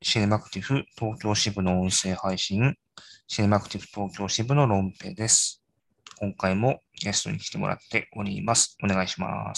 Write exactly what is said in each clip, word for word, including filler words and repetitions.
シネマクティブ東京支部の音声配信、シネマクティブ東京支部のロンペです。今回もゲストに来てもらっております。お願いします。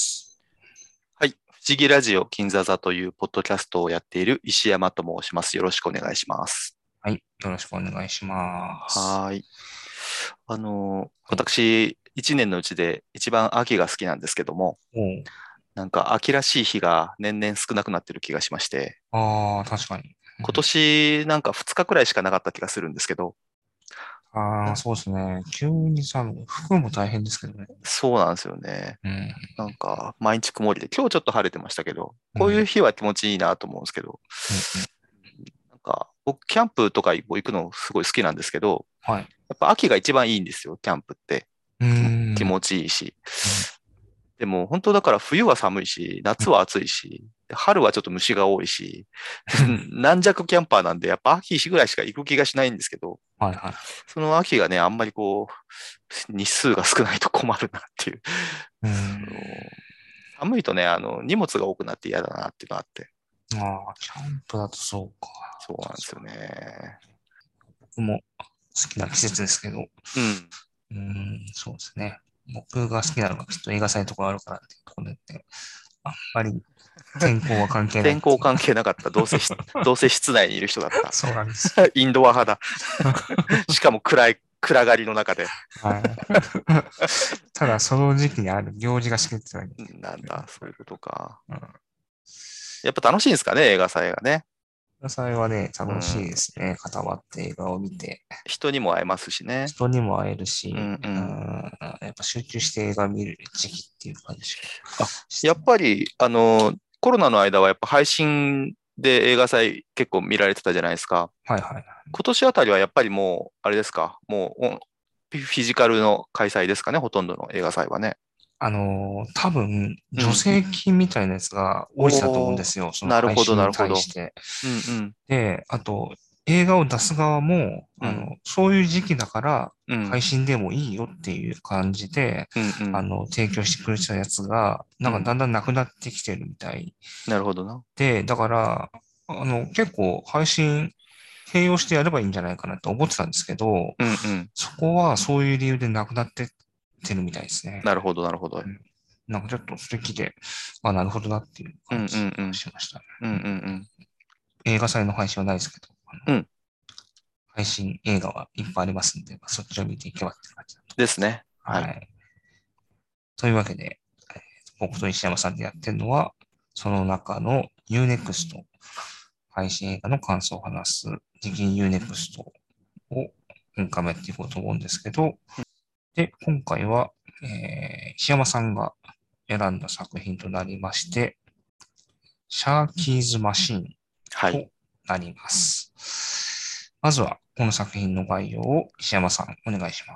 はい。不思議ラジオ金座座というポッドキャストをやっている石山と申します。よろしくお願いします。 はい。よろしくお願いします。 はーい。あのーはい。 私、一年のうちで一番秋が好きなんですけども、 おう。 なんか秋らしい日が年々少なくなってる気がしまして、 ああ、確かに。 今年なんかふつかくらいしかなかった気がするんですけど、 うん、ああ、そうですね。急に寒い。服も大変ですけどね。 そうなんですよね。 うん。 なんか毎日曇りで、今日ちょっと晴れてましたけど、こういううん。 日は気持ちいいなと思うんですけど、 うん。うん。 なんか僕キャンプとかも行くのすごい好きなんですけど、 はい。 やっぱ秋が一番いいんですよ、キャンプって。 うー気も気ん。 持ちいいし。 うん。 でも本当だから冬は寒いし、夏は暑いし、春はちょっと虫が多いし、軟弱キャンパーなんで、やっぱ秋ぐらいしか行く気がしないんですけど、 はいはい。 その秋がね、あんまりこう、日数が少ないと困るなっていう。 うーそん。 の寒いとね、あの、荷物が多くなって嫌だなっていうのがあって。 ああ、キャンプだとそうか。 そうなんですよ確かね。 に。僕も好きな季節ですけど、 うん。 うーん、そうですね。僕が好きなのがきっと映画祭とかあるからっていうところで、あんまり天候は関係ないっていう。 天候関係なかった。どうせし、どうせ室内にいる人だった。 そうなんですよ。 インドア派だ。しかも暗い、暗がりの中で。 はい。ただ、その時期にある行事が好きってだけで。 なんだ、そういうことか。 うん。 やっぱ楽しいんですかね、映画祭がね。 映画祭はね、楽しいうん。 ですね。固まって映画を見て。 人にも会えますしね。 人にも会えるうし、うんうん。 ん、やっぱ集中して映画見る時期っていう感じがあ、やっして。 ぱり、あの、コロナの間はやっぱ配信で映画祭結構見られてたじゃないですか。 はいはい。 今年あたりはやっぱりもう、あれですか、もう、おフィフィジカルの開催ですかね、ほとんどの映画祭はね。 あのー、多分、助うん。 成金みたいなやつが降りてたと思うんでおー、 すよ。そのなるほど、 配信になるほど。 対して。 うんうん。 で、あと、映画を出す側も、 うん。 あの、そういう時期だからうん。 配信でもいいよっていう感じで、 うんうん。 あの、提供してくれてたやつが、なんかうん。 だんだんなくなってきてるみたいなるほどな。 で、だから、あの、結構配信併用してやればいいんじゃないかなと思ってたんですけど、 うんうん。 そこはそういう理由でなくなってってるみたいですね。 なるほど、なるほど。 うん。なんかちょっと素敵で、あ、なるほどなっていううんう感じんうん。 がしましたね。 うんううん。 ん映画祭の配信はないですけど、あのうん。うん。 配信映画はいっぱいありますんで、まあそっちを見ていけばって感じだと思います。 ですね。はい。 はい。というわけで、えー僕と石山さんでやってるのは、その中の Unext 配信映画の感想を話す、次期 Unext を今回もやっていこうと思うんですけど、で、今回は、えー石山さんが選んだ作品となりまして、シャーキーズマシーンはい。 となります。まずは、この作品の概要を石山さん、お願いします。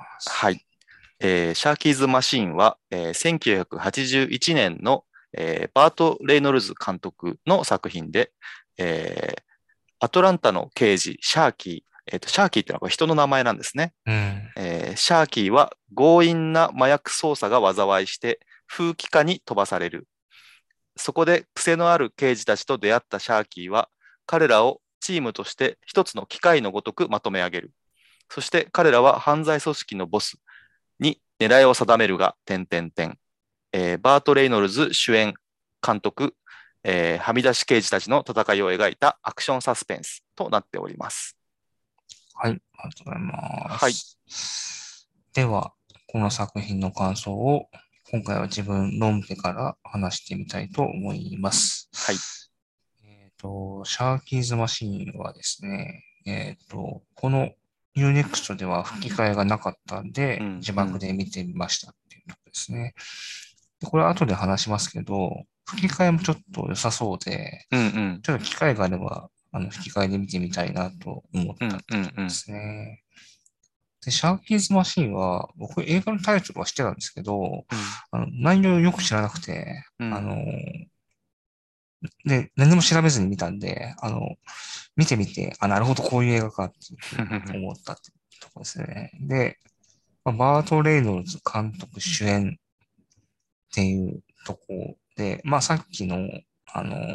はい。えーシャーキーズ・マシーンは、えーせんきゅうひゃくはちじゅういちねんの、えーバート・レイノルズ監督の作品で、えーアトランタの刑事、シャーキー、えーと、シャーキーってのはこれ人の名前なんですね。 うん。 えーシャーキーは強引な麻薬捜査が災いして風紀下に飛ばされる。そこで癖のある刑事たちと出会ったシャーキーは、彼らをチームとして一つの機械のごとくまとめ上げる。そして彼らは犯罪組織のボスに狙いを定めるが、点々点。えーバート・レイノルズ主演、監督、えーはみ出し刑事たちの戦いを描いたアクションサスペンスとなっております。 はい、ありがとうございまはい。 す。では、この作品の感想を、今回は自分、ロンペから話してみたいと思います。 はい。 えっと、シャーキーズマシーンはですね、えっと、この Unext では吹き替えがなかったんで、 うん、 字うん、 幕で見てみましたっていうところですね。で、これは後で話しますけど、吹き替えもちょっと良さそうで、 うん、うん、 ちょっと機会があれば、あの、吹き替えで見てみたいなと思ったっうん、うん、 ていうところでうん、 すね。で、シャーキーズマシーンは、僕映画のタイトルは知ってたんですけど、 うん、 あの、内容をよく知らなくて、 うん、 あの、で、何も調べずに見たんで、あの、見てみて、あ、なるほど、こういう映画かっていうふうに思ったっていうところですね。で、まあバート・レイノルズ監督主演っていうところで、まあさっきの、あの、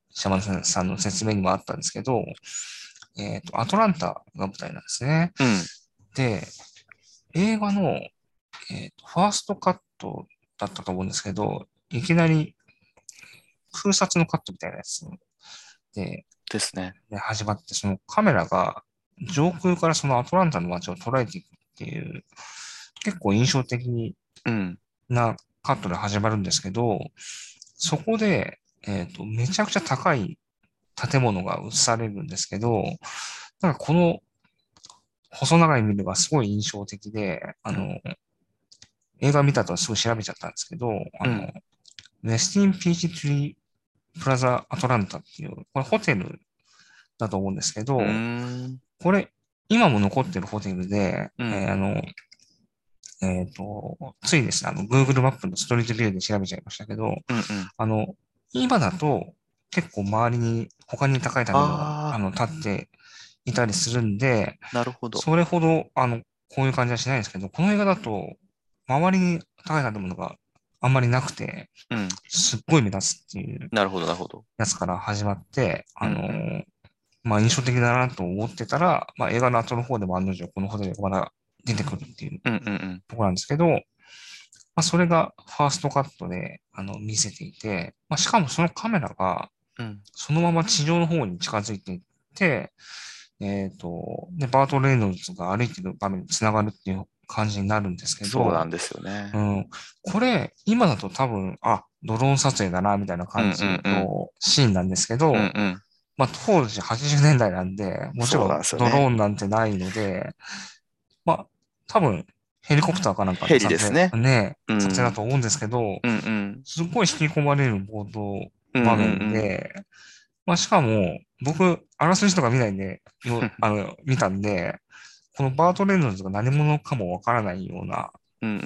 山田さんの説明にもあったんですけど、えっと、アトランタが舞台なんですね。 うん。 で、映画の、えっと、ファーストカットだったと思うんですけど、いきなり空撮のカットみたいなやつで、 ですね。 で始まって、そのカメラが上空からそのアトランタの街を捉えていくっていう、結構印象的うん。 なカットで始まるんですけど、そこで、えっと、めちゃくちゃ高い建物が映されるんですけど、なんかこの細長いビルがすごい印象的で、あの、 うん。 映画見た後すぐ調べちゃったんですけど、あの、 うん。 ウェスティンピーチトリープラザアトランタっていう、これホテルだと思うんですけうーど、 ん。 これ、今も残ってるホテルで、 うん。 えーあの、えっと、ついですね、あの、Google マップのストリートビューで調べちゃいましたけど、 うん。うん。 あの、今だと結構周りに他に高い建物が、ああの、建っていたりするんで、 あ、なるほど。 それほど、あの、こういう感じはしないんですけど、この映画だと、周りに高い建物があんまりなくて、 うん。 すっごい目立つっていうなるほど、なるほど。 やつから始まって、あのうん。うん。 まあ印象的だなと思ってたら、まあ映画の後の方でも案の定このホテルがまだ出てくるっていううん。うん。うん。 ところなんですけど、まあそれがファーストカットで、あの、見せていて、まあしかもそのカメラがうん。 そのまま地上の方に近づいていって、えっと、で、バート・レイノルズが歩いてる場面に繋がるっていう感じになるんですけど、 そうなんですよね。 うん、これ、今だと多分、あ、ドローン撮影だな、みたいなうん。う感じん。うん。 のシーンなんですけうん。うど、 ん。 まあ当時はちじゅうねんだいなんで、もちそうなんろんですよね。 ドローンなんてないので、まあ多分ヘリコプターかなんかのヘリです撮ね。 影、ね、 うん。 撮影だと思うんですけど、 うん。うん。 すごい引き込まれる冒頭うん。うん。 場面うん。 で、まあしかも僕、あらすじとか見ないんで、よ、あの、見たんで、このバート・レイノルズが何者かもわからないようなうん。うん。うん。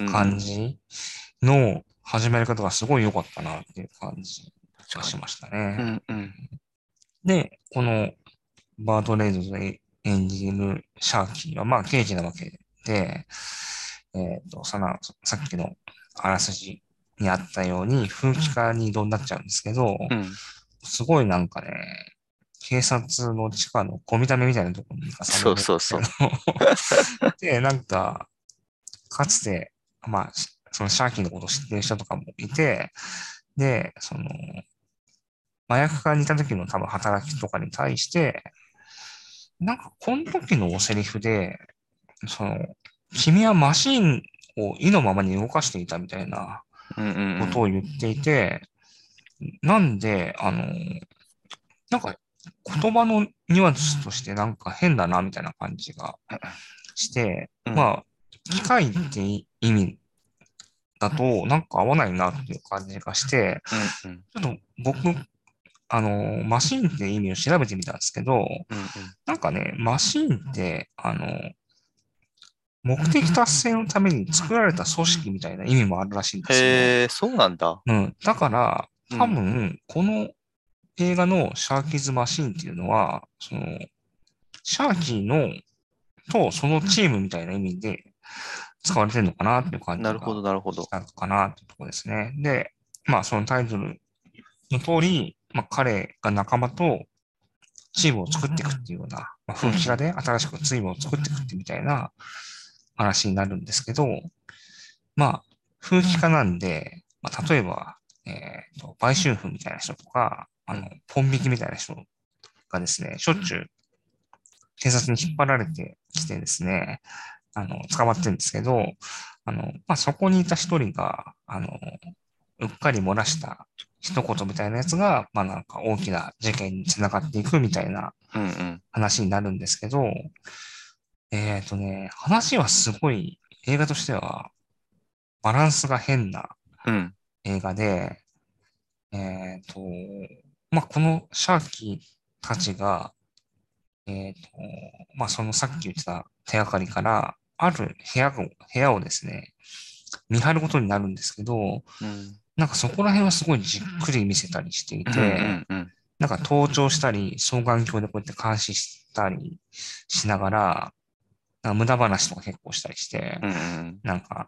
感じの始まり方がすごい良かったなっていう感じ確かに。 がしましたね。 うん。うん。 で、このバート・レイノルズが演じるシャーキーは、まあ刑事なわけで、えっと、その、さっきのあらすじにあったように風紀課に異動になっちゃうんですけど、 うん。 すごいなんかね、警察の地下の小見た目みたいなところに行かされそうるんですけど、 そうそう。 で、なんか、かつて、まあ、しそのシャーキーのことを知ってる人とかもいて、で、その、麻薬家にいた時の多分働きとかに対して、なんかこの時のセリフで、その、君はマシンを意のままに動かしていたみたいなうん。うん。うん。 ことを言っていて、なんで、あの、なんか言葉のニュアンスとしてなんか変だなみたいな感じがして、 うん。 まあ、機械って意味だとなんか合わないなっていう感じがして、 うん。うん。 ちょっと僕、あの、マシンって意味を調べてみたんですけど、 うん。うん。 なんかね、マシンって、あの、目的達成のために作られた組織みたいな意味もあるらしいんですよ。 へえ、そうなんだ。 うん。だから、多うん。 分、この映画のシャーキーズマシンっていうのは、その、シャーキーのとそのチームみたいな意味で使われてるのかなっていう感なるほど、 じがなるほど。 したかなっていうところですね。で、まあそのタイトルの通り、まあ彼が仲間とチームを作っていくっていうような、まあ、 うん。うん。 風紀画で新しくチームを作っていくってみたいな話になるんですけど、まあ、風紀画なんで、まあ、例えば、えっと、売春婦みたいな人とか、あの、 うん。 ポン引きみたいな人がですね、しょっちゅう警察に引っ張られてきてですね、あの、捕まってるんですけど、あの、まあ、そこにいた一人が、あの、うっかり漏らした一言みたいなやつが、まあ、なんか大きな事件につながっていくみたいなうん。 話になるんですけど、えっとね、話はすごい映画としてはバランスが変なうん。 映画で、えっと、まあ、このシャーキーたちが、えっと、まあ、そのさっき言ってた手がかりから、ある部屋を、部屋をですね、見張ることになるんですけど、 うん。 なんかそこら辺はすごいじっくり見せたりしていうん。うて、 ん。うん。 なんか盗聴したり、双眼鏡でこうやって監視したりしながら、なんか無駄話とか結構したりして、 うん。 なんか、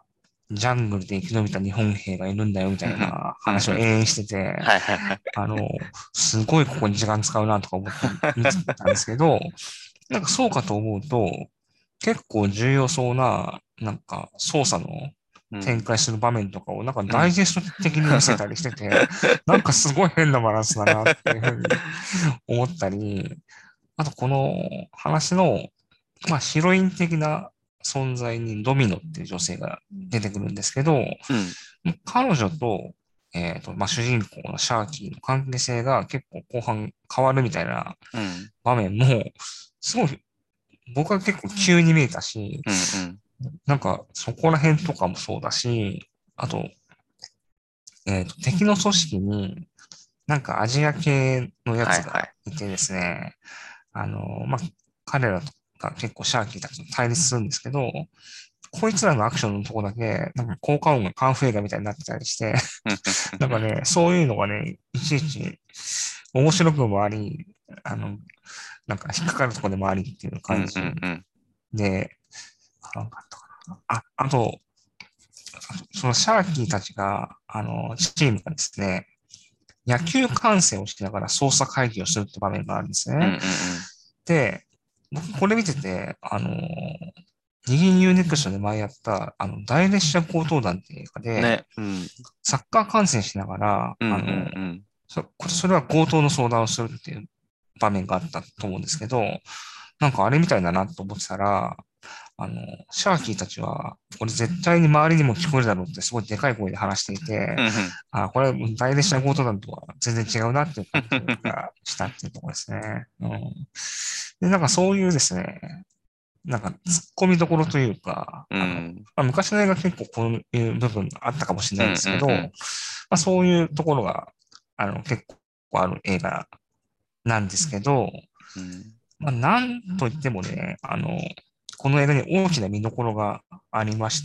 ジャングルで生き延びた日本兵がいるんだよみたいな話をうん永遠してて、 はいはいはい。 あの、すごいここに時間使うなとか思って見てたんですけど、なんかそうかと思うと、結構重要そうな、なんか操作の展開する場面とかをなんかダイジェスト的に見せたりしてて、なんかすごい変なバランスだなっていうふうに思ったり、あとこの話の、まあヒロイン的な存在にドミノっていう女性が出てくるんですけど、 うん。 彼女と、えっと、まあ主人公のシャーキーの関係性が結構後半変わるみたいなうん。 場面も、すごい僕は結構急に見えたし、 うん。うん。 なんかそこら辺とかもそうだし、あと、えっと、敵の組織になんかアジア系のやつがはいはい。 いてですね、あの、まあ、彼らが結構シャーキーたちと対立するんですけど、こいつらのアクションのとこだけ、なんか効果音がカンフー映画みたいになってたりして、なんかね、そういうのがね、いちいち面白くもあり、あの、なんか引っかかるところでもありっていううん。 感じうん。うん。 で、なんかあったかな。あ、あと、そのシャーキーたちが、あの、チームがですね、野球観戦をしながら操作会議をするって場面があるんですうん。うね。 ん。 で、僕これ見てて、あの、ニギン ユーネクストで前やった、あの、大列車強盗団っていう映画で、 ね。うん。 サッカー観戦しながら、 うん。うあの、 ん。うん。 そそれは強盗の相談をするっていう場面があったと思うんですけど、なんかあれみたいだなと思ってたら、あの、シャーキーたちは、これ絶対に周りにも聞こえるだろうってすごいでかい声で話していて、 うん。 あ、これ大列車強盗団とは全然違うなっていう感じがしたっていうところですね。うん。で、なんかそういうですね、なんか突っ込みどころというか、 うあの、 ん。 まあ、昔の映画結構こういう部分あったかもしれうん。 ないですけど、まうん。 あ、そういうところが、あの、結構ある映画なんですけど、 うん。 まあ、なんといってもね、あの、この映画に大きな見どころがありまして、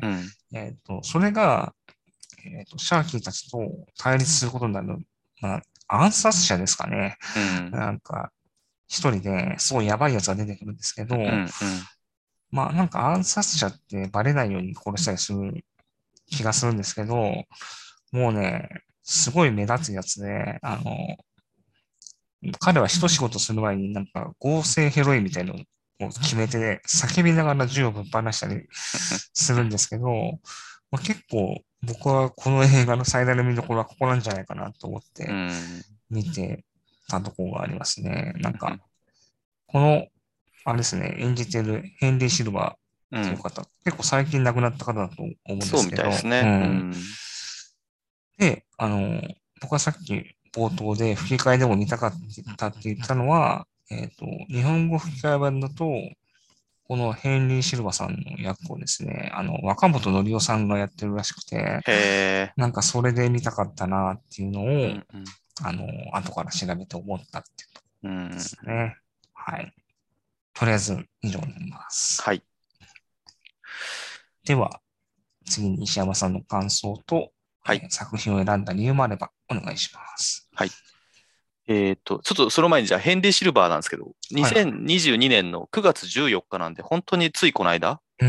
うん。 えっと、それが、えっと、シャーキーたちと対立することになる、まあ、暗殺者ですかね。 うん。 なんか、一人ですごいやばいやつが出てくるんですけど、 うん。うん。 まあなんか暗殺者ってバレないように殺したりする気がするんですけど、もうね、すごい目立つやつで、あの、彼は一仕事する前になんか合成ヘロインみたいなのを決めて、叫びながら銃をぶっ放したりするんですけど、まあ、結構僕はこの映画の最大の見どころはここなんじゃないかなと思っうてん。 見てたところがありますね。なんか、この、あれですね、演じてるヘンリー・シルバーっうん。 ていう方、結構最近亡くなった方だと思うんでそうみすけど、 たいですね。ううん。 ん。 で、あの、僕はさっき冒頭で吹き替えでも見たかったって言ったのは、えっと、日本語吹き替え版だと、このヘンリー・シルバさんの役をですね、あの、若本のりおさんがやってるらしくて、 へえ。 なんかそれで見たかったなっていうのを、 うん。うん。 あの、後から調べて思ったっていうとこうろでん。 すね。はい。とりあえず以上になります。 はい。 では、次に石山さんの感想と、 はい。 えー作品を選んだ理由もあればお願いします。 はい。えっと、ちょっとその前にじゃあヘンリー・シルバーなんですけど、 はいはい。 にせんにじゅうにねんのくがつじゅうよっかなんで、本当についこの間、 うん。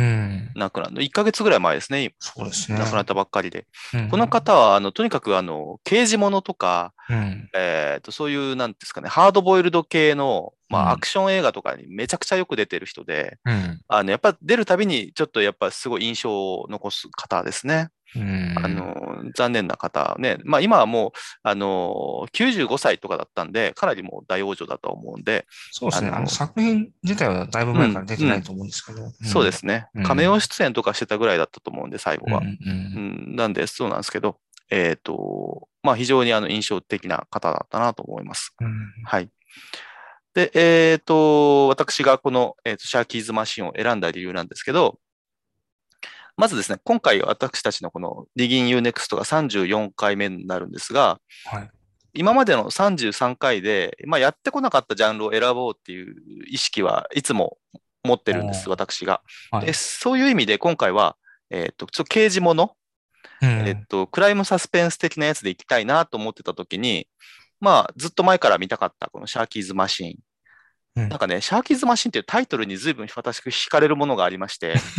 亡くなる、いっかげつぐらい前ですね。 そうですね。 亡くなったばっかりで。このうん。 方は、あの、とにかく、あの、刑事ものとか、 うん。 えっと、そういう、なんですかね、ハードボイルド系の、まあ、アうん。 クション映画とかにめちゃくちゃよく出てる人で、 うん。 あの、やっぱ出るたびに、ちょっとやっぱすごい印象を残す方ですね。 うあん。 の、残念な方ね。まあ今はもう、あの、きゅうじゅうごさいとかだったんで、かなりもう大往生だと思うんで、 そうですね。あのあの、 作品自体はだいぶうん、 前から出てうん、 ないと思うんですけど。うん。 そうですね。 うん。 カメオ出演とかしてたぐらいだったと思うんで、最後うん。うは。うん。 ん、なんで、そうなんですけど、えっと、まあ非常にあの印象的な方だったなと思います。 うん。 はい。で、えっと、私がこの、えーと、シャーキーズマシンを選んだ理由なんですけど、まずですね、今回私たちのこのディギン ユーネクストがさんじゅうよんかいめになるんですが、 はい。 今までのさんじゅうさんかいで、まあ、やってこなかったジャンルを選ぼうっていう意識はいつも持ってるんです、 おー。 私が。で、 はい。 そういう意味で今回は、えっと、ちょっと刑事もの、えっうん。 と、クライムサスペンス的なやつでいきたいなと思ってた時に、まあ、ずっと前から見たかったこのシャーキーズマシーン。 うん。 なんかね、シャーキーズマシンっていうタイトルに随分私惹かれるものがありまして、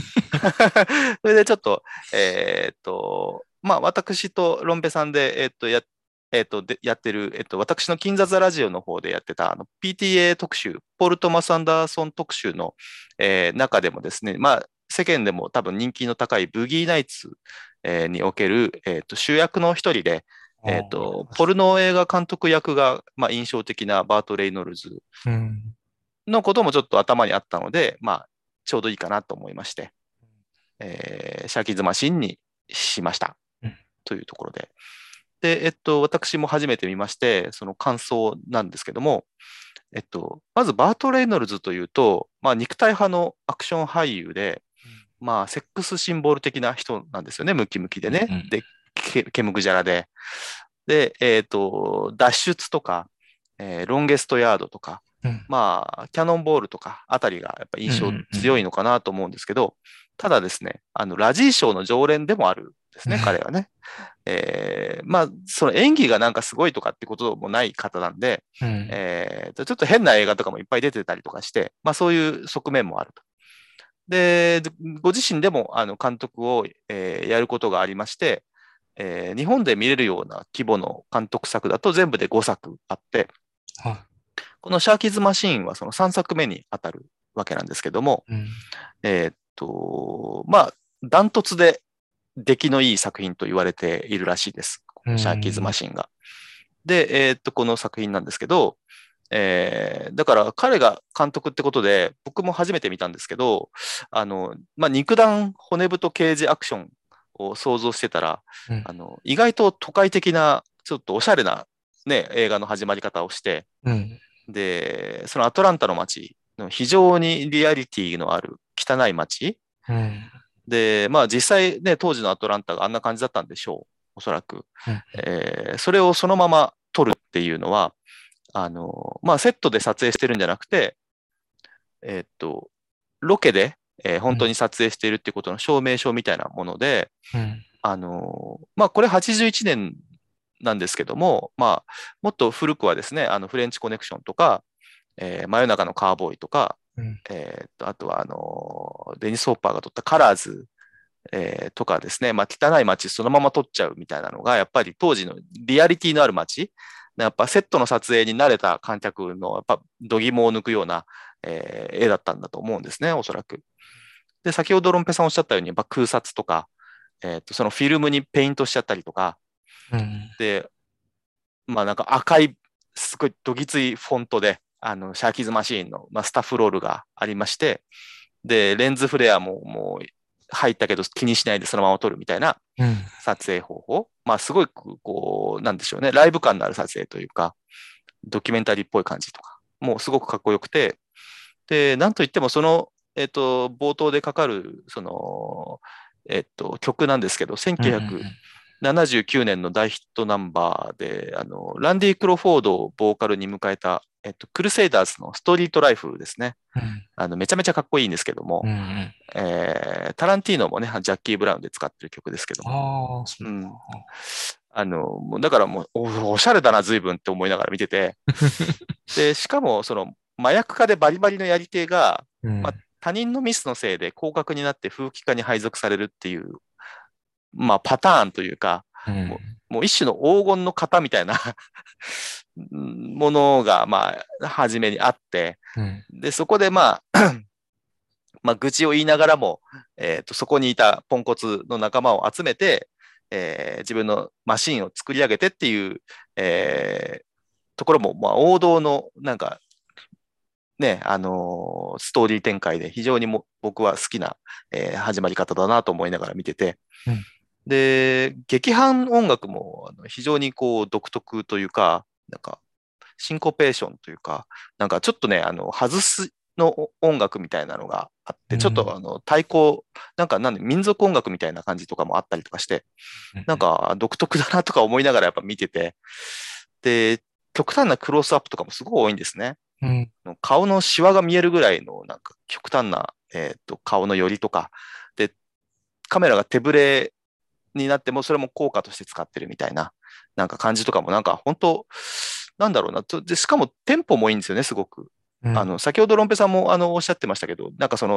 それでちょっと、えーっと、まあ、私とロンペさんで、えーっと、や、えーっと、でやってる、えーっと、私の金雑ラジオの方でやってた、あの、ピーティーエー 特集、ポール・トマス・アンダーソン特集の、えー中でもですね、まあ、世間でも多分人気の高いブギーナイツ、えーにおける、えーっと、主役の一人で、えーっと、ポルノ映画監督役が、まあ、印象的なバート・レイノルズうん。 のこともちょっと頭にあったので、まあ、ちょうどいいかなと思いまして、えーシャーキーズマシンにしましたうんというところで。で、えっと、私も初めて見まして、その感想なんですけども、えっと、まずバート・レイノルズというと、まあ、肉体派のアクション俳優で、まあ、セックスシンボル的な人なんですよね、ムキムキでね。 うん。 で、け毛むくじゃらで。で、えっと、脱出とか、えーロンゲストヤードとか、 うん。 まあ、キャノンボールとかあたりがやっぱうん。う印象ん。うん。 強いのかなと思うんですけど、ただですね、あの、ラジー賞の常連でもあるんですね、彼はね。えーまあ、その演技がなんかすごいとかってこともない方なんで、 うん。 えーとちょっと変な映画とかもいっぱい出てたりとかして、まあそういう側面もあると。で、ご自身でもあの監督を、えーやることがありまして、えー日本で見れるような規模の監督作だと全部でごさくあって、 はこのシャーキーズ・マシーンはそのさんさくめに当たるわけなんですけども、 い。うん。 えーっと、まあ、ダントツで出来のいい作品と言われているらしいです。 うシャーキーズ・マん。 シーンが。で、えーっと、この作品なんですけど、えーだから彼が監督ってことで、僕も初めて見たんですけど、あの、まあ、肉弾骨太刑事アクションを想像してたら、 うん。 あの、意外と都会的な、ちょっとおしゃれなね、映画の始まり方をして、 うん。 で、そのアトランタの街の非常にリアリティのある汚い街うん。 で、まあ実際ね、当時のアトランタがあんな感じだったんでしょう。おそらく。 うん。 えーそれをそのまま撮るっていうのは、あの、まあセットで撮影してるんじゃなくて、えーっと、ロケで、えー本当に撮影しているっていうことの証明書みたいなもので、 うん。 あの、まあこれはちじゅういちねんなんですけども、まあもっと古くはですね、あのフレンチコネクションとか、えー真夜中のカーボーイとか、 うん。 えーっと、あとはあの、デニス・ホッパーが撮ったカラーズ、えーとかですね、まあ、汚い街そのまま撮っちゃうみたいなのが、やっぱり当時のリアリティのある街、やっぱセットの撮影に慣れた観客のやっぱ度肝を抜くような、えー絵だったんだと思うんですね、おそらく。で、先ほどロンペさんおっしゃったように、やっぱ空撮とか、えーと、そのフィルムにペイントしちゃったりとか、 うん。 で、まあなんか赤い、すごいどぎついフォントで、あの、シャーキーズマシーンの、まあ、スタッフロールがありまして、で、レンズフレアももう入ったけど気にしないでそのまま撮るみたいなうん。 撮影方法。まあすごいこう、なんでしょうね、ライブ感のある撮影というか、ドキュメンタリーっぽい感じとか、もうすごくかっこよくて、で、なんといってもその、えっと、冒頭でかかる、その、えっと、曲なんですけど、 うん。 せんきゅうひゃくななじゅうきゅうねんの大ヒットナンバーで、あの、ランディ・クロフォードをボーカルに迎えた、えっと、クルセイダーズのストリートライフですね。 うん。 あの、めちゃめちゃかっこいいんですけども、 うん。 えータランティーノもね、ジャッキー・ブラウンで使ってる曲ですけども、 ああ、そううん。 か。 あの、もうだからもうお、おしゃれだな、随分って思いながら見てて、で、しかも、その、麻薬家でバリバリのやり手が、まあ、 うん。 他人のミスのせいで降格になって風紀課に配属されるっていう、まあ、パターンというか、 うん。 もう、もう一種の黄金の型みたいなものが、まあ、初めにあって、 うん。 で、そこで、まあ、まあ、愚痴を言いながらも、えーと、そこにいたポンコツの仲間を集めて、えー自分のマシンを作り上げてっていう、えーところも、まあ、王道の、なんか、ね、あのーストーリー展開で非常にも僕は好きな、えー始まり方だなと思いながら見てて、 うん。 で、劇伴音楽もあの非常にこう独特というか、なんかシンコペーションというか、なんかちょっとね、あの、外すの音楽みたいなのがあって、ちょっとあの、太鼓、なんかなんで民族音楽みたいな感じとかもあったりとかして、なんか独特だなとか思いながらやっぱ見てて、で、極端なクロースアップとかもすごい多いんですね。 うん。 顔のシワが見えるぐらいのなんか極端な、えっと、顔の寄りとか、で、カメラが手ぶれになっても、それも効果として使ってるみたいな、なんか感じとかも、なんか本当、なんだろうな。で、しかもテンポもいいんですよね、すごく。 うん。 あの、先ほどロンペさんもあのおっしゃってましたけど、なんかその、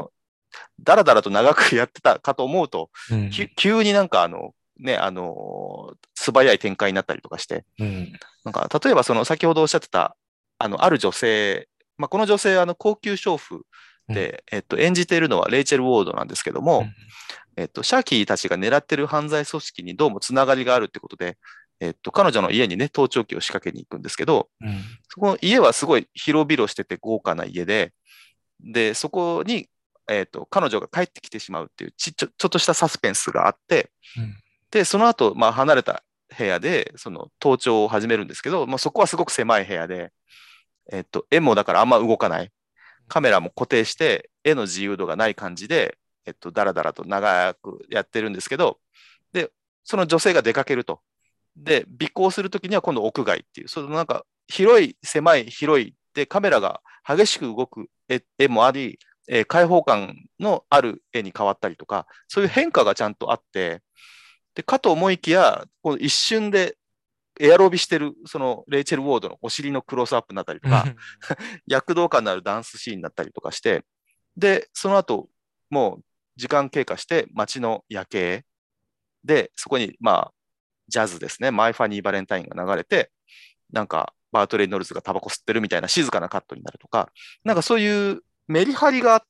だらだらと長くやってたかと思うと、 うんき急になんかあの、ね、あの、素早い展開になったりとかして、 うんなんか例えばその先ほどおっしゃってた、あの、ある女性、まあ、この女性はあの高級娼婦うんで、えっと、演じているのはレイチェル・ウォードなんですけども、えっと、シャーキーたちが狙ってる犯罪組織にどうもつながりがあるってことで、えっと、彼女の家にね、盗聴器を仕掛けに行くんですけど、 うんそこの家はすごい広々してて豪華な家で、で、そこに、えっと、彼女が帰ってきてしまうっていうちちょ、ちょっとしたサスペンスがあって、 うんで、その後、まあ、離れた部屋で、その盗聴を始めるんですけど、まあ、そこはすごく狭い部屋で、えっと、絵もだからあんま動かない。カメラも固定して、絵の自由度がない感じで、えっと、だらだらと長くやってるんですけど、で、その女性が出かけると。で、尾行するときには今度屋外っていう、そのなんか広い、狭い、広い、で、カメラが激しく動く絵絵もあり、えー開放感のある絵に変わったりとか、そういう変化がちゃんとあって、で、かと思いきや、この一瞬でエアロビしてる、そのレイチェル・ウォードのお尻のクロスアップになったりとか、躍動感のあるダンスシーンになったりとかして、で、その後、もう時間経過して街の夜景で、そこに、まあ、ジャズですね、マイ・ファニー・バレンタインが流れて、なんか、バート・レイノルズがタバコ吸ってるみたいな静かなカットになるとか、なんかそういうメリハリがあって、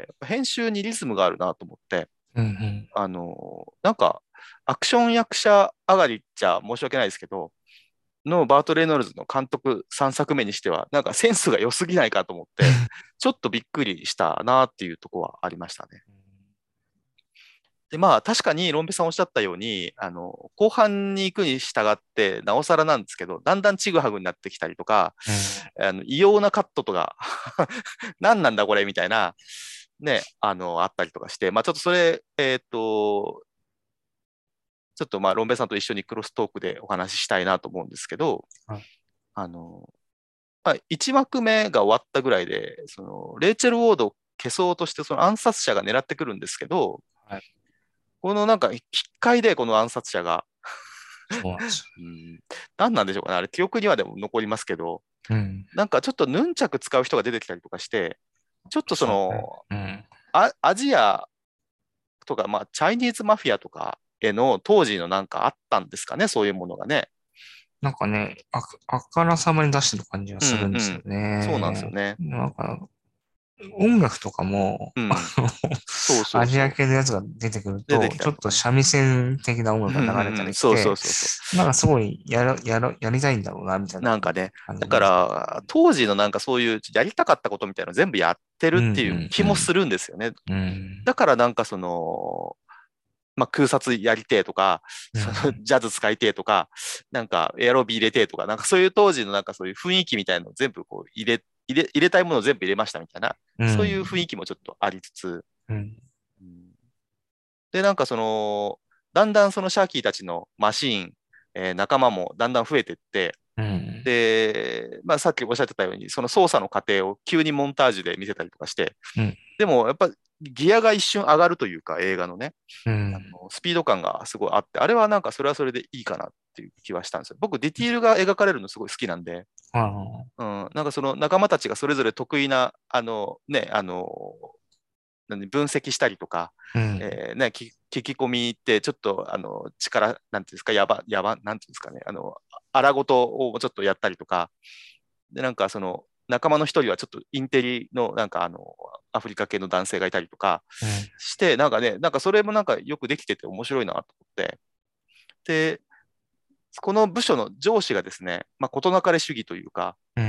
編集にリズムがあるなと思って、 うんうんあの、なんか、アクション役者上がりっちゃ申し訳ないですけど、のバート・レイノルズの監督さんさくめにしては、なんかセンスが良すぎないかと思って、ちょっとびっくりしたなっていうところはありましたね。で、まあ確かにロンペさんおっしゃったように、あの、後半に行くに従って、なおさらなんですけど、だんだんちぐはぐになってきたりとか、あの異様なカットとか何なんだこれみたいな、ね、あの、あったりとかして、まあちょっとそれ、えっと、ちょっとまあロンペさんと一緒にクロストークでお話ししたいなと思うんですけど、 はいあの、まあ、いち幕目が終わったぐらいで、そのレイチェル・ウォードを消そうとして、その暗殺者が狙ってくるんですけど、 はいこのなんか、きっかいでこの暗殺者が、 そうなんですうん、何なんでしょうかね、あれ、記憶にはでも残りますけど、 よ。うん。 なんかちょっとヌンチャク使う人が出てきたりとかして、ちょっとそそうね。 の、 うん。 あアジアとか、まあ、チャイニーズマフィアとかへの当時のなんかあったんですかね、そういうものがね。 なんかね、あ、あからさまに出してる感じがうんするんですようん。そうなんですよね。 ね。 なんか、音楽とかも、あうん。 の、 そうそアジアうそ系のやつが出てくるう。出てと、ちょっきたりとかね。 と三味線的な音うんう楽が流れたんうん。 りして、 そうそうそうそう。 なんかすごいやる、やる、やりたいんだろうな、みたいななんかね、だか感じ。 ら、当時のなんかそういうやりたかったことみたいなの全部やってるうんっていう気もするんですよね。 うんうん。 だからなんかその、まあ、空撮やりてえとか、 うん。 そのジャズ使いてえとか、なんかエアロビ入れてえとか、なんかそういう当時のなんかそういう雰囲気みたいなのを全部こう入れ、入れ、入れたいものを全部入れましたみたいな、 うそういうん。 雰囲気もちょっとありつつ、 うん。 うんで、なんかその、だんだんそのシャーキーたちのマシーン、えー仲間もだんだん増えていって、 うん。 で、まあ、さっきおっしゃってたように、その操作の過程を急にモンタージュで見せたりとかして、 うん。 でもやっぱギアが一瞬上がるというか、映画のね、あうん。 のスピード感がすごいあって、あれはなんかそれはそれでいいかなっていう気はしたんですよ。僕、ディティールが描かれるのすごい好きなんで、 ああ。 うん、なんかその仲間たちがそれぞれ得意な、あのね、あの、何分析したりとか、 うん。 えーね、聞聞き込みってちょっとあの力、なんていうんですか、やば、やば、なんていうんですかね、あの、荒ごとをちょっとやったりとか、で、なんかその仲間の一人はちょっとインテリのなんかあの、アフリカ系の男性がいたりとかうん。 して、なんかね、なんかそれもなんかよくできてて面白いなと思って、で、この部署の上司がですね、まあ、事なかれ主義というか、 うん。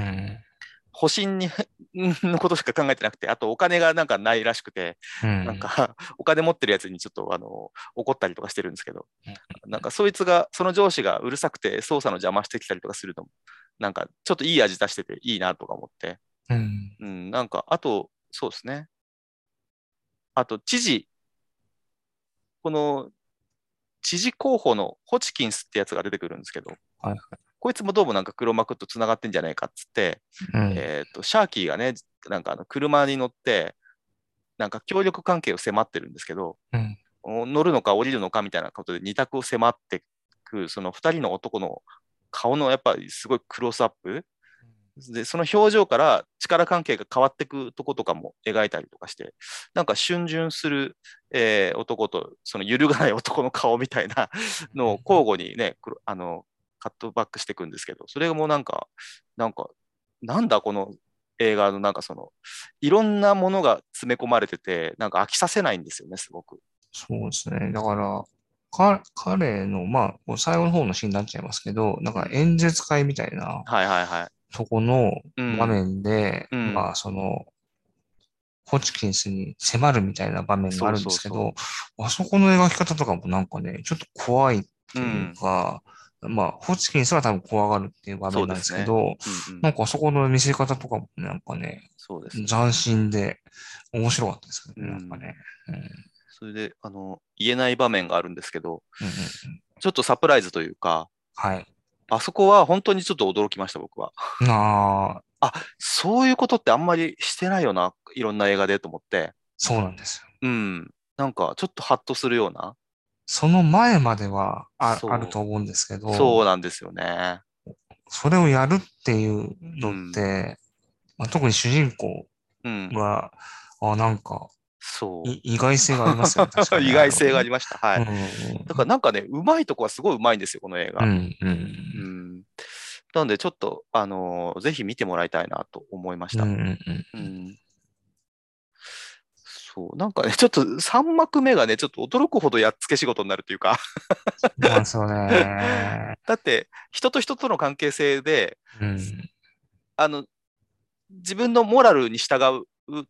保身にのことしか考えてなくて、あとお金がなんかないらしくて、なんうん。 かお金持ってるやつにちょっとあの怒ったりとかしてるんですけど、なんかそいつが、その上司がうるさくて操作の邪魔してきたりとかするのも、なんかちょっといい味出してていいなとか思って、 うん。 うん、なんかあと、そうですね。あと知事、この知事候補のホチキンスってやつが出てくるんですけど、 はい。 こいつもどうもなんか黒幕と繋がってんじゃないかっつって、 うん。 えっと、シャーキーがね、なんかあの車に乗って、なんか協力関係を迫ってるんですけど、 うん。 乗るのか降りるのかみたいなことで二択を迫ってく、その二人の男の顔のやっぱりすごいクロスアップで、その表情から力関係が変わっていくとことかも描いたりとかして、なんか逡巡する、えー男と、その揺るがない男の顔みたいなのを交互にね、くるあの、カットバックしていくんですけど、それもなんか、なんか、なんだこの映画のなんかその、いろんなものが詰め込まれてて、なんか飽きさせないんですよね、すごく。 そうですね。だから、か、彼の、まあ、こう最後の方のシーンになっちゃいますけど、なんかうん。 演説会みたいなはいはいはい。 とこの場うん。 面で、 うん。 まあ、その、ホチキンスに迫るみたいな場面があそうるんですけど、 そうそあそこの描き方とかもなんかね、ちょっと怖いっう。うていうん。 か、まあ、ホチキンスは多分怖がるっていう場面なんでそうですね。 すけど、 うんうん。 なんかあそこの見せ方とかもなんかね、 そうですね。 斬新で面白かったですうよね、なんかん。 ね。うん、 それで、あの、言えない場面があるんですけど、 うん、うん。 ちょっとサプライズというか、 はい。 あそこは本当にちょっと驚きました、僕は。 ああ、 あ、そういうことってあんまりしてないよな、いろんな映画でと思って。 そうなんですよ。 うん。なんか、ちょっとハッとするような。 その前まではあ、あるそう。 と思うんですけど、 そうなんですよね。 それをやるっていうのっうん。 て、まあ、特に主人公うん。 が、あ、なんか、いそ意外性がありますよね。確う。 かに、 意外あの、 性がありました。はい。 うん、 だからなんかね、うまいとこはすごいうまいんですよ、この映画。 うん、うん、 うん。なので、ちょっと、あのーぜひ見てもらいたいなと思いましうん、うた。 ん、うん。 うん。そう。なんかね、ちょっとさん幕目がね、ちょっと驚くほどやっつけ仕事になるというかそうなんですよね。 だって、人と人との関係性で、 うん、 あの、自分のモラルに従うって、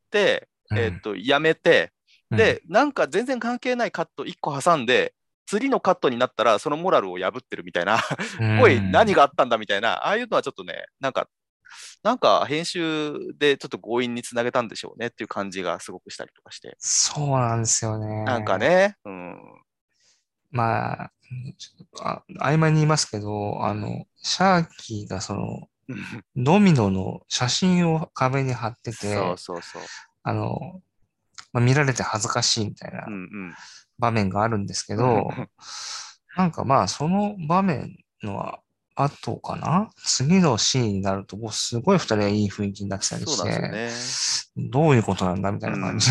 うん、 えっと、やめて、 うん、 で、なんか全然関係ないカットいっこ挟んで、次のカットになったら、そのモラルを破ってるみたいなうおい、 ん。 何があったんだみたいな、ああいうのはちょっとね、なんか、なんか編集でちょっと強引につなげたんでしょうねっていう感じがすごくしたりとかして。 そうなんですよなんかね。 ね、うん、 まあ、ちょっとあ、曖昧に言いますけど、 うん、 あの、シャーキーがその、 うん、 ドミノの写真を壁に貼ってそうて、 そうそあの、まあ、見られて恥ずかしいみたいう。うなん場面があるんですけうん。 ど、なんかまあ、その場面の後かな次のシーンになると、もうすごい二人がいい雰囲気になってたりそうなんですよして、 ね。 どういうことなんだみたいな感じ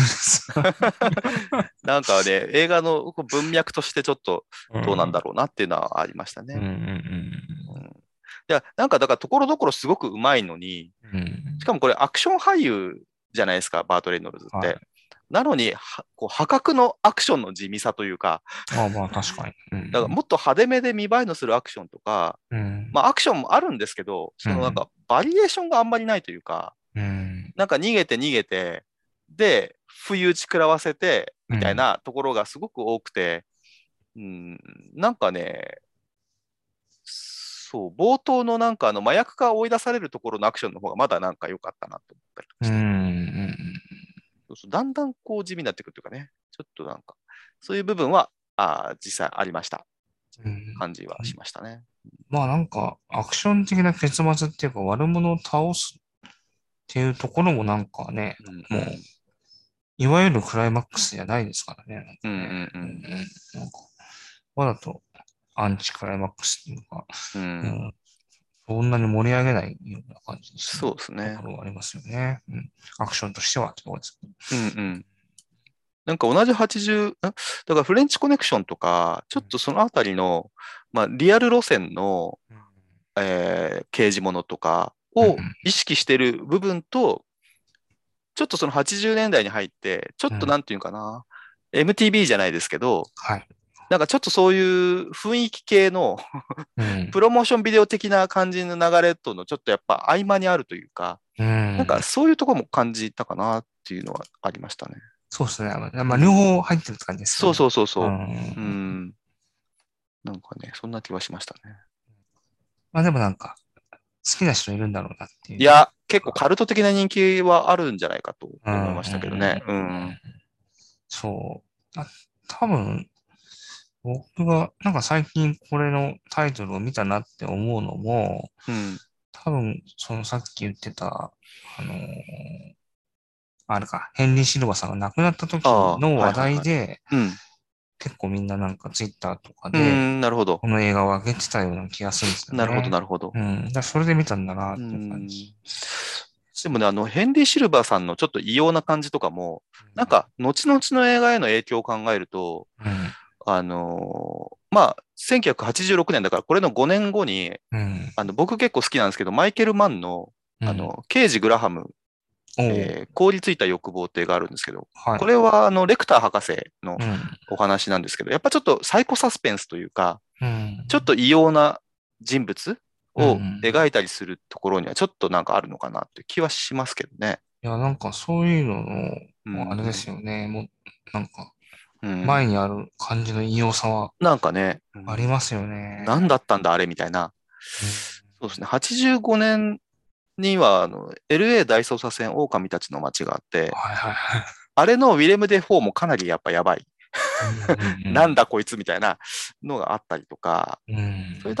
うん。 です。 なんかね、映画のこう文脈としてちょっとうん。 どうなんだろうなっていうのはありましたうん、うね。うん、 ん、いや、なんかだからところどころすごくうまいのに、 うん。うん。 しかもこれアクション俳優じゃないですか、バート・レイノルズって。 はい。 なのに、はこう破格のアクションの地味さというか、 まあまあ、確かに。うだからん。 もっと派手めで見栄えのするアクションとか、 うん。 まあアクションもあるんですけど、 うん。 そのなんかバリエーションがあんまりないというか、 うん。 なんか逃げて逃げて、で、不意打ち食らわせて、みたいうん。 なところがすごく多くて、うん、なんかね、そう、冒頭のなんかあの麻薬から追い出されるところのアクションの方がまだなんか良かったなと思ったりとかうして、 ん。 そうそうだんだんこう地味になってくるというかね、ちょっとなんか、そういう部分はあ実際ありました。 うん。 感じはしましたね。 まあなんか、アクション的な結末っていうか、悪者を倒すっていうところもなんかね、 うんうもう、 ん。 いわゆるクライマックスじゃないですからね、なんかうんうね。 んうん。 うんうん。なんか、わざとアンチクライマックスっていうか、 うん。 うん、そんなに盛り上げないような感じにしてそうるですね。 ところがありますよね。うん。アクションとしてはってところですね。 うんうん。なんか同じはちじゅう、んだからフレンチコネクションとか、ちょっとそのあたりの、まあ、リアル路線の、 うん。 えー刑事ものとかうん。 を意識してる部分と、ちょっとそのはちじゅうねんだいに入って、ちょっうん。 となんていうかな、エムティービー じゃないですけど、 はい。 なんかちょっとそういう雰囲気系のうん。 プロモーションビデオ的な感じの流れとのちょっとやっぱ合間にあるというか、 うなんかん。 そういうところも感じたかなっていうのはありましたね。 そうですね。まあ、両うん。 方入ってるって感じですよね。 そうそうそううそう。うん。 ん。なんかね、そんな気はしましたね。 まあでもなんか、好きな人いるんだろうなっていういや、結構か。 カルト的な人気はあるんじゃないかとうん。うん。 思いましたけどね。うん。 そう。あ、多分、僕が、なんか最近これのタイトルを見たなって思うのも、 うん。 多分、そのさっき言ってた、あのーあれか、ヘンリー・シルバーさんが亡くなった時ああ、 の話はいはいはい。 題で、 うん。 結構みんななんかツイッターとかうーで、 ん、なるほど。 この映画を上げてたような気がするんですよなるほど、 ね。 なるほど。 うん。だからそれで見たんだなっうーていう感ん。 じですね。 でもね、あの、ヘンリー・シルバーさんのちょっと異様な感じとかも、なんか、後々の映画への影響を考えると、 うん。 あのーまあ、せんきゅうひゃくはちじゅうろくねんだから、これのごねんごに、 うん。 あの、僕結構好きなんですけど、マイケル・マンの、 うん。 あの、刑事グラハム、 おう。 えー凍りついた欲望って映画あるんですけど、 はい。 これは、あの、レクター博士のうん。 お話なんですけど、やっぱちょっとサイコサスペンスというか、 うん。 ちょっと異様な人物うを描ん。 いたりするところにはちょっとなんかあるのかなっていう気はしますけどね。 いや、なんかそういうのうの、あれですん。 よね。もう、なんか、 うん。 前にある感じの異様さはなんかね、うん、 ありますよね。 何だったんだあれみたいな。 うん。 そうですね。はちじゅうごねんには、あの、エルエー 大捜査線狼たちの街があって、 はいはいはい。 あれのウィレム・デ・フォーもかなりやっぱやばい。なんうんだこいつみたいなのがあったりとか、 うんうん。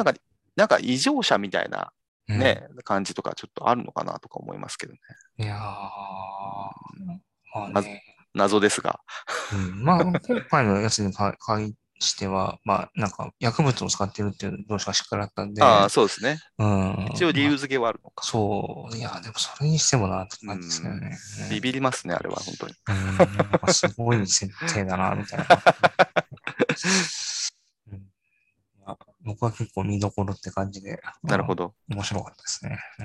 そういうなんか、なんか異常者みたいなうん。うん。 ね、感じとかちょっとあるのかなとか思いますけどね。 いやー、まあなね。 謎ですが。 うん。まあ、今回のやつに関しては、まあ、なんか薬物を使ってるっていう同士がしっかりあったんああ、 で、 そうですね。 うん。 一応理まあ、 由付けはあるのか。 そう。いや、でもそれにしてもなってう感じですよん。 ね。 ビビりますね、あれは、本当に。 うん。うん。なんかすごい設定だな、みたいな。うん。まあ僕は結構見どころって感じで、まあ、 なるほど。 面白かったですね。うん。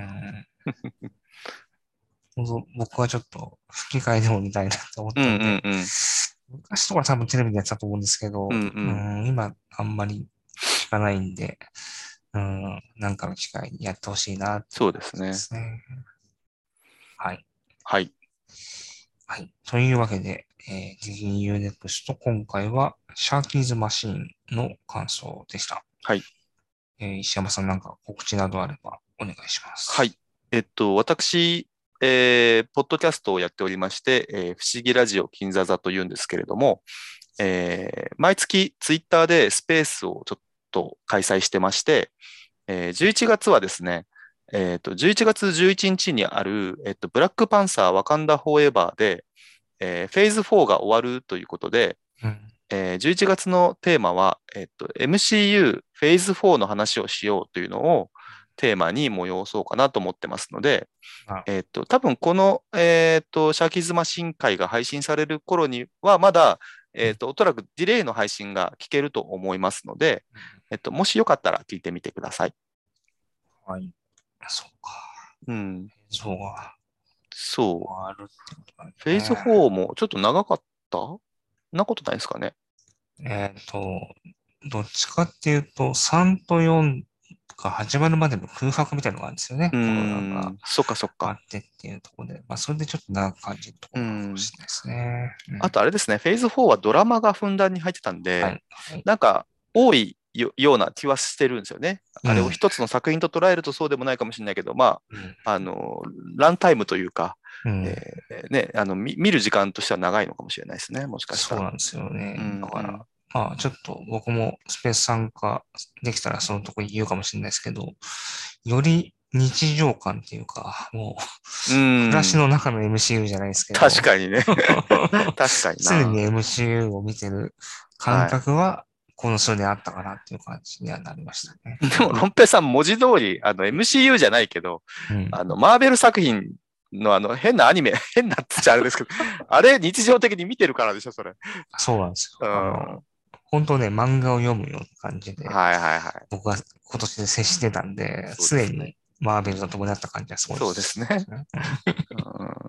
本当僕はちょっと吹き替えでも見たいなって思っうんうたんで、 んうん。 昔とか多分テレビでやってたと思うんですけうんど、 うん。 うん、今あんまり聞かないんで、うん、なんかの機会にやってほしいなっていうそうで感じですね。 すね。はい。 はい。 はい。というわけで、えー、ディズニー ユーネクスト今回はシャーキーズマシーンの感想でした。 はい。 えー石山さんなんか告知などあればお願いしまはい。 す。 えっと、私、えーポッドキャストをやっておりまして、えー不思議ラジオ金座座というんですけれども、えー毎月ツイッターでスペースをちょっと開催してまして、えーじゅういちがつはですね、えっと、じゅういちがつじゅういちにちにちにある、えっと、ブラックパンサーワカンダフォーエバーで、えーフェーズフォーが終わるということで、 うん。 えーじゅういちがつのテーマは、えっと、エムシーユー フェーズフォーの話をしようというのをテーマに催そうかなと思ってますので、 あ、 えっと、多分この、えっと、シャーキーズマシン会が配信される頃には、まだ、えっと、おそらくディレイの配信が聞けると思いますので、えっと、もしよかったら聞いてみてください。 はい。そうか。 うん、 そうがそう。 あるってことだフェーズね。 フォーもちょっと長かったそんなことないですかね。 えっと、どっちかっていうと、さんとよんが始まるまでの空白みたいなのがあるんですよね。 うーコロナがん、そっかそっか。 あってっていうところで、まあ、それでちょっと長く感じるとこうろがあるかもん。 しれないですね。うん。 あとあれですね、フェーズフォーはドラマがふんだんに入ってたんで、 はい。はい。 なんか多いよ、ような気はしてるんですよね。あれをうん。 一つの作品と捉えるとそうでもないかもしれないけど、まうん。 あ、あの、ランタイムというか、えうん。 ーね、あの、見見る時間としては長いのかもしれないですね、もしかしたら。 そうなんですようね。だから、 ん、 まあ、ちょっと僕もスペース参加できたらそのとこ言うかもしれないですけど、より日常感っていうか、もう、 うん、 暮らしうんの中の エムシーユー じゃないですけど、 確かにね。確かに常にな。 エムシーユー を見てる感はい。 覚は、この数年あったかなっていう感じにはなりましたね。 でも、ロンペイさん、文字通り、あの、エムシーユー じゃないけど、 うん。 あの、マーベル作品のあの、変なアニメ、変なっつっちゃあれですけど、あれ、日常的に見てるからでしょ、それ。 そうなんですよ。 うん。 あはの、本当ね、漫画を読むような感じいで、 はいはい。 僕は今年で接してたんで、 そうですね。 常にマーベルと共にあった感じはすごいそうですね。 ですね。 うん。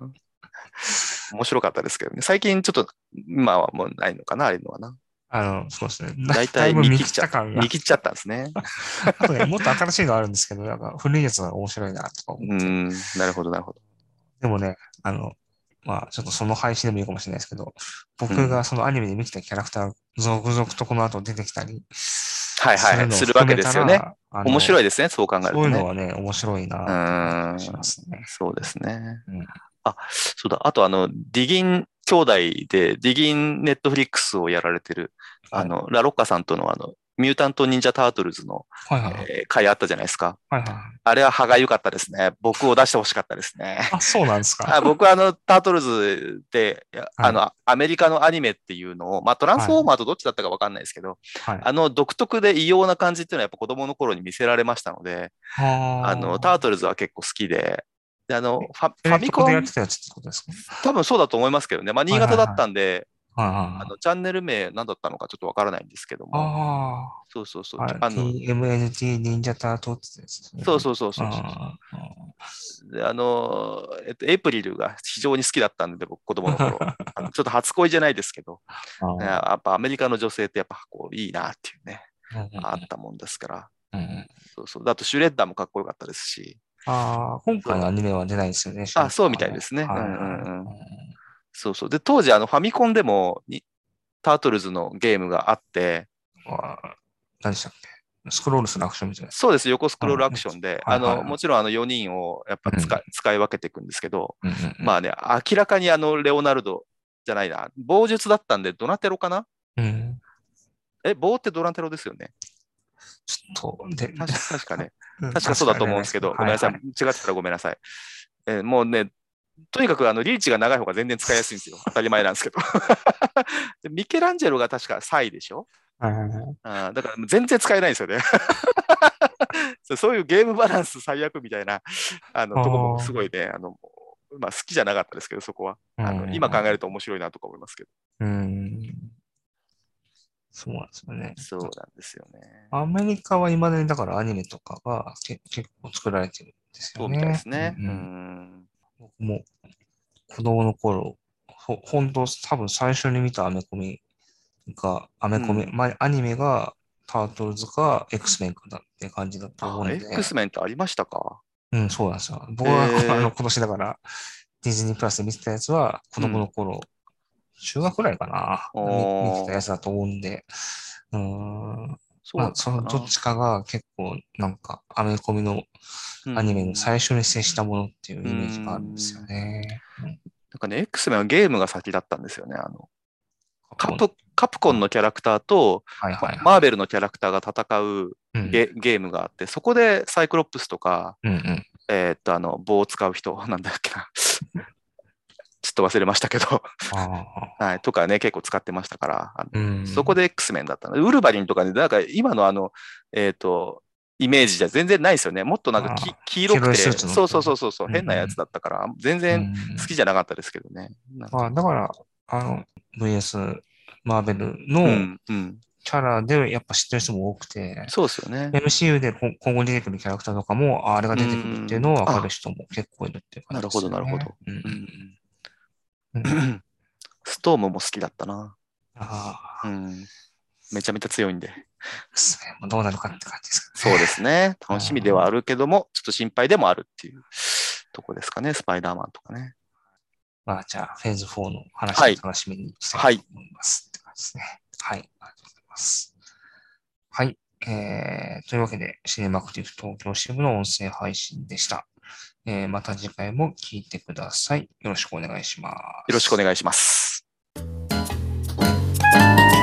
面白かったですけどね。最近ちょっと、今はもうないのかな、あれのはな。 あの、そうですね。だ、 だいたいだいぶ見切っ見切っちゃ、 た感が。 見切っちゃったんですね。 あとね、もっと新しいのあるんですけど、なんか古いやつが面白いなとか思って。 うん、なるほど、なるほど。 でもね、あの、まあ、ちょっとその配信でもいいかもしれないですけど、僕がうん。 そのアニメで見てたキャラクター、続々とこの後出てきたりはいはいはい。 するのをするわ含めけですよね。 たら、あ面の、 白いですね、そう考えるそうとね。 いうのはね、面白いうなっていう感じがしまん、 すね。 そうですね。 うん。 あ、そうだ。あと、あの、ディギン兄弟で、ディギンネットフリックスをやられてる、あはい。 の、ラロッカさんとの、あの、 ミュータント・ニンジャ・タートルズの、 はいはいはい。 えー回あったじゃないですか。 はいはいはい。 あれは歯がゆかったですね。僕を出してほしかったですね。 あ、そうなんですか。 あ僕はあの、タートルズで、いやはい。 あの、アメリカのアニメっていうのを、まあ、トランスはい。 フォーマーとどっちだったかわかんないですけど、 はい。 あの、独特で異様な感じっていうのはやっぱ子供の頃に見せられましたので、あの、ターあトルズは結構好きで、で、ああ。 の、 え、 ファ、ファテレ東でやっミコン、 てたやつってことですか？ 多分そうだと思いますけどね。まあ、新潟だっはいはいはい。 たんで、 はいはいあの、 はい。 チャンネル名何だったのかちょっとわからないんですけども、 あそうそうそう、 あ。あ、 あの、 ティーエムエヌティー 忍者タートってやつですね。 そうそうそうそうそうそああ。 う。で、あの、えっと、エイプリルが非常に好きだったんで、僕、子供の頃。あの、ちょっと初恋じゃないですけど、 ああ。 やっぱアメリカの女性ってやっぱこういいなっていうね、 うんうんあったもんですから。 うんうんうん。 そうそう。あと、シュレッダーもかっこよかったですし、 ああ、今回のアそう。 ニメは出ないですよね、シュレあ、 ッそうみダーはね。 たいですね。うんうはいはい。 んうん。 うん。 そうそう。で、当時、あの、ファミコンでもに、タートルズのゲームがあって、 ああ、何でしたっけ？スクロールするアクションみたいなやつ。 そうです。横スクうん。 ロールアクやつ。 ションで、あの、 はいはいはもちろんあのよにんをやっぱい。うん。 使い、使い分けていくんですけど、 うんうんまあね、明らかにあの、レオナルドじゃないな、棒術だったんで、ドナテロかな。 うん。うん。 え、棒ってドナテロですよね。 ちょっと、で、 確か、確かね。 うん、確確かそうだかじゃないですけど、 と思うんですけど、ごめんなさい。 はいはい。 違ってたらごめんなさい。えーもうね、とにかくあのリーチが長い方が全然使いやすいんですよ。当たり前なんですけど。でミケランジェロが確かサイでしょ。 はいはいはい。 あーだから全然使えないんですよね。そうそういうゲームバランス最悪みたいなあのとこもすごいね、あのまあ、好きじゃなかったですけど、そこは。 ああ。 あの今考えるうん。 と面白いなとか思いますけど。 うん。そうなんですよね。 そうなんですよね。 アメリカは未だにだからアニメとかがけ結構作られてるんですよそうみたいでね。うんうすね。うん。 ん。 僕も子供の頃、ほ、本当多分最初に見たアメコミが、アメコミ、 うん。 まあ、アニメがタートルズか X メンかだって感じだと思あ、 うんで、 X メンってありましたか？ うん、そうなんですよ。僕がこあのえ今年だからディズニープラスで見てたやつは子ー、うん。 供の頃、中学くらいかな、見、見てたやおー、 つだと思うんで、うーん、 そうまあ、 だっそのどったかな。 ちかが結構なんかアメコミのうアニメの最ん。 初に接したものっていううイメージがあるんですよん。 ね。うん、 なんかね、X メンはゲームが先だったんですよね。あの、 過去のカプ、カプコンあ、 のキャラクターと、 はいまはいはい。 マーベルのキャラクターが戦ううん、 ゲ、ゲームがあって、そこでサイクロプスとか、 うん、うん。 えーっと、あの、棒を使う人、なんだっけな。ちょっと忘れましたけど、 ああ、 はい、とかね、結構使ってましたから、あうの、そこん。 で X メンだったので、ウルヴァリンとかね、なんか今のあの、えーっと、イメージじゃ全然ないですよね。もっとなんかああ、 き黄色くて、 黄色いスーツ乗っそうそうてる。 そうそうそう、 うん、う変なやつん、 だったから、 う全然好きん。 じゃなかったですけどね。なんか、 まあ、だから、あの、ブイエス マーベルのうん、うん。 キャラでやっぱ知ってる人も多くて、 そうですよね。 エムシーユー でこ今後出てくるキャラクターとかも、ああれがう出てくるっていうのん。 を分かるあ、 人も結構いるっていう感じでなるほど、 すよね。 なるほど。 うん、 うん。 うん、うん。 ストームも好きだったな。 ああ、 うん。めちゃめちゃ強いんで。 X メンもどうなるかって感じですかね。 そうですね。楽しみではあるけども、ちょっと心配でもあるっていうとこですかね。スパイダーマンとかね。 まあ、じゃあ、フェーズフォーの話はい。 を楽しみにしたいはい。 と思いますって感じですね。はい、ありがとうございます。はい。えー、というわけで、シネマクティブ東京支部の音声配信でした。えー、また次回も聞いてください。よろしくお願いしまよろしくおす。 願いします。